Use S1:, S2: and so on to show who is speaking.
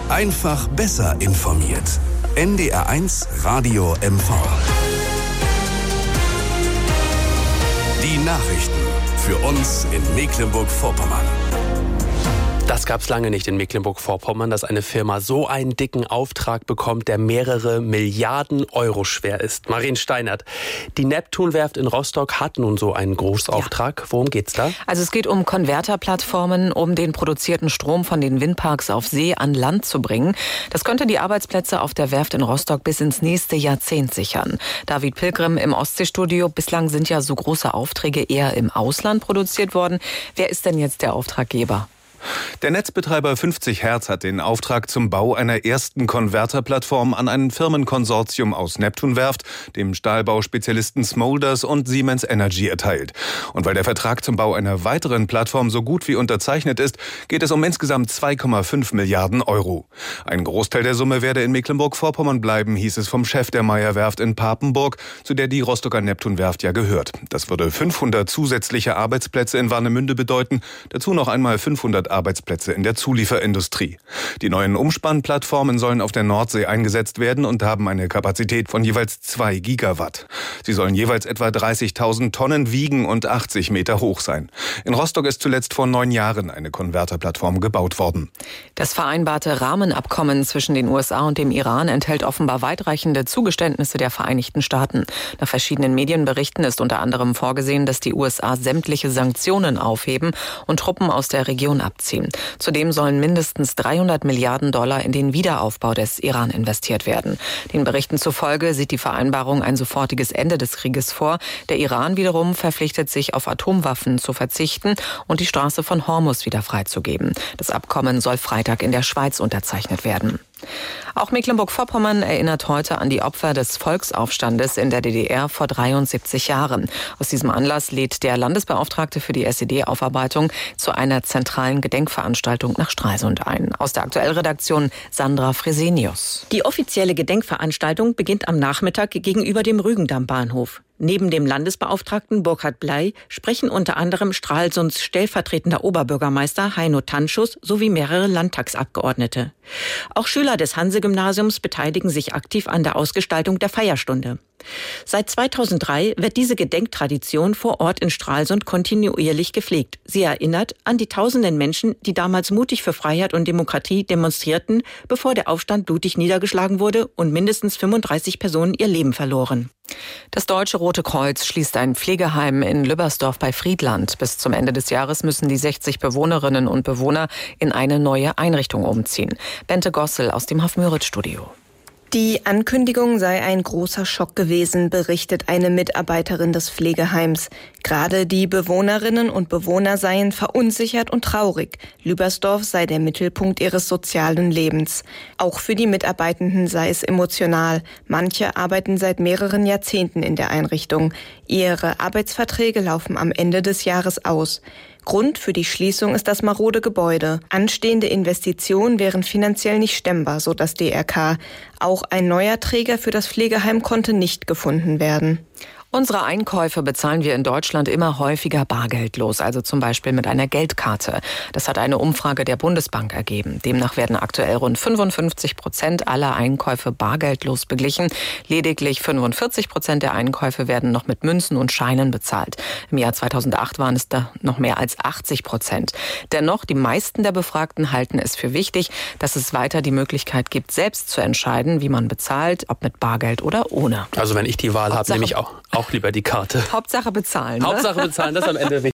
S1: Einfach besser informiert. NDR1 Radio MV. Die Nachrichten für uns in Mecklenburg-Vorpommern.
S2: Das gab es lange nicht in Mecklenburg-Vorpommern, dass eine Firma so einen dicken Auftrag bekommt, der mehrere Milliarden Euro schwer ist. Marien Steinert, die Neptunwerft in Rostock hat nun so einen Großauftrag. Worum geht's da?
S3: Also es geht um Konverterplattformen, um den produzierten Strom von den Windparks auf See an Land zu bringen. Das könnte die Arbeitsplätze auf der Werft in Rostock bis ins nächste Jahrzehnt sichern. David Pilgrim im Ostseestudio. Bislang sind ja so große Aufträge eher im Ausland produziert worden. Wer ist denn jetzt der Auftraggeber?
S4: Der Netzbetreiber 50 Hertz hat den Auftrag zum Bau einer ersten Konverterplattform an ein Firmenkonsortium aus Neptunwerft, dem Stahlbauspezialisten Smulders und Siemens Energy erteilt. Und weil der Vertrag zum Bau einer weiteren Plattform so gut wie unterzeichnet ist, geht es um insgesamt 2,5 Milliarden Euro. Ein Großteil der Summe werde in Mecklenburg-Vorpommern bleiben, hieß es vom Chef der Meyer-Werft in Papenburg, zu der die Rostocker Neptunwerft ja gehört. Das würde 500 zusätzliche Arbeitsplätze in Warnemünde bedeuten, dazu noch einmal 500 Arbeitsplätze in der Zulieferindustrie. Die neuen Umspannplattformen sollen auf der Nordsee eingesetzt werden und haben eine Kapazität von jeweils 2 Gigawatt. Sie sollen jeweils etwa 30.000 Tonnen wiegen und 80 Meter hoch sein. In Rostock ist zuletzt vor 9 Jahren eine Konverterplattform gebaut worden.
S3: Das vereinbarte Rahmenabkommen zwischen den USA und dem Iran enthält offenbar weitreichende Zugeständnisse der Vereinigten Staaten. Nach verschiedenen Medienberichten ist unter anderem vorgesehen, dass die USA sämtliche Sanktionen aufheben und Truppen aus der Region abziehen. Zudem sollen mindestens 300 Milliarden Dollar in den Wiederaufbau des Iran investiert werden. Den Berichten zufolge sieht die Vereinbarung ein sofortiges Ende des Krieges vor. Der Iran wiederum verpflichtet sich, auf Atomwaffen zu verzichten und die Straße von Hormuz wieder freizugeben. Das Abkommen soll Freitag in der Schweiz unterzeichnet werden. Auch Mecklenburg-Vorpommern erinnert heute an die Opfer des Volksaufstandes in der DDR vor 73 Jahren. Aus diesem Anlass lädt der Landesbeauftragte für die SED-Aufarbeitung zu einer zentralen Gedenkveranstaltung nach Stralsund ein. Aus der Aktuellredaktion Sandra Fresenius.
S5: Die offizielle Gedenkveranstaltung beginnt am Nachmittag gegenüber dem Rügendamm-Bahnhof. Neben dem Landesbeauftragten Burkhard Bley sprechen unter anderem Stralsunds stellvertretender Oberbürgermeister Heino Tantschus sowie mehrere Landtagsabgeordnete. Auch Schüler des Hanse-Gymnasiums beteiligen sich aktiv an der Ausgestaltung der Feierstunde. Seit 2003 wird diese Gedenktradition vor Ort in Stralsund kontinuierlich gepflegt. Sie erinnert an die tausenden Menschen, die damals mutig für Freiheit und Demokratie demonstrierten, bevor der Aufstand blutig niedergeschlagen wurde und mindestens 35 Personen ihr Leben verloren.
S3: Das Deutsche Rote Kreuz schließt ein Pflegeheim in Lübbersdorf bei Friedland. Bis zum Ende des Jahres müssen die 60 Bewohnerinnen und Bewohner in eine neue Einrichtung umziehen. Bente Gossel aus dem Haf-Müritz-Studio.
S6: Die Ankündigung sei ein großer Schock gewesen, berichtet eine Mitarbeiterin des Pflegeheims. Gerade die Bewohnerinnen und Bewohner seien verunsichert und traurig. Lübbersdorf sei der Mittelpunkt ihres sozialen Lebens. Auch für die Mitarbeitenden sei es emotional. Manche arbeiten seit mehreren Jahrzehnten in der Einrichtung. Ihre Arbeitsverträge laufen am Ende des Jahres aus. Grund für die Schließung ist das marode Gebäude. Anstehende Investitionen wären finanziell nicht stemmbar, so das DRK. Auch ein neuer Träger für das Pflegeheim konnte nicht gefunden werden.
S3: Unsere Einkäufe bezahlen wir in Deutschland immer häufiger bargeldlos, also zum Beispiel mit einer Geldkarte. Das hat eine Umfrage der Bundesbank ergeben. Demnach werden aktuell rund 55% aller Einkäufe bargeldlos beglichen. Lediglich 45% der Einkäufe werden noch mit Münzen und Scheinen bezahlt. Im Jahr 2008 waren es da noch mehr als 80%. Dennoch, die meisten der Befragten halten es für wichtig, dass es weiter die Möglichkeit gibt, selbst zu entscheiden, wie man bezahlt, ob mit Bargeld oder ohne.
S2: Also wenn ich die Wahl habe, nehme ich auch lieber die Karte.
S3: Hauptsache bezahlen.
S2: Hauptsache bezahlen, das am Ende wichtig.